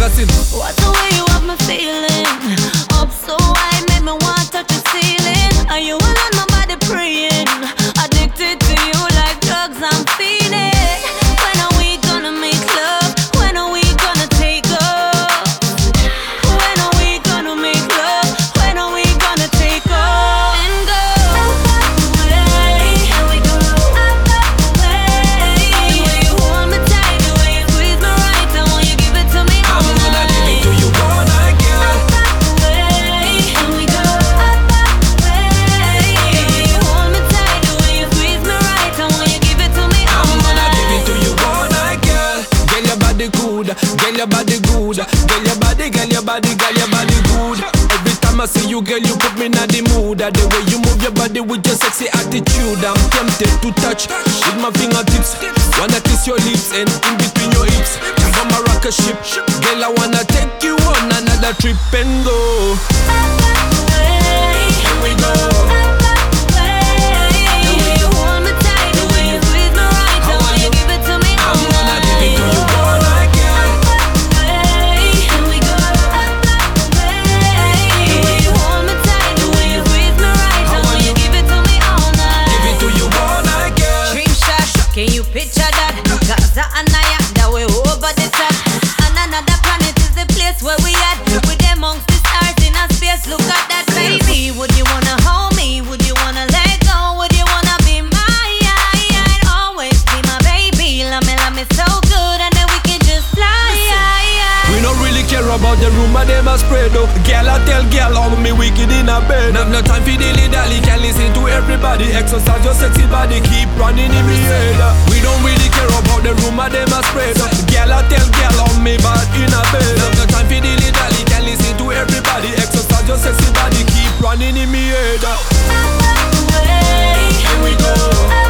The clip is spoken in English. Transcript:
Magazine. What the way you have me feeling? Up so high, make me want touch the ceiling. Are you alone, my body praying? Addicted to you like drugs, I'm feeling. When are we gonna make love? When are we gonna take off? When are we gonna make love? When are we gonna take off? And go away, and we go away. The way you hold me tight, the way you squeeze me right, I want you give it to me all I'm gonna night. give it to you all night, girl. Away, and we go away. The way you hold me tight, the way you squeeze me right, I want you give it to me all I'm gonna give it night. to you all night, girl. Girl, your body good, girl, your body good. Girl, your body, girl, your body, girl, your body good. Every time I see you, girl, you put me in the mood. The way you move your body with your sexy attitude, I'm tempted to touch with my fingertips. Wanna kiss your lips and in between your hips. From a rocket ship, girl, I wanna take you on another trip and go. Away, Here we go. the way you hold me tight, the way you squeeze me right, I want you give it to me all I'm gonna night. give it to you all night, girl. And we go away. The way you hold me tight, the way you squeeze me right, I want you give it to me all night. Give it to you all night, girl. Dream shot, can you picture that? Gaza and Naya, that way over the top. And another planet is the place where we at. With amongst the stars in a space, look at that, baby. Would you wanna hold me? Would you wanna let go? Would you wanna be mine? Always be my baby. Love me so good, and then we can just fly. We don't really care about the rumor they must spread though. Girl, I tell girl how me wicked in a bed. Have no time for dilly-dally, can't listen to everybody. Exercise your sexy body, keep running in me head. We don't really care about the rumor they must spread. Girl, I tell girl how me bad in a bed. Have no time for dilly-dally, can't listen to everybody. Exercise your sexy body, keep running in me head. Away, Here we go.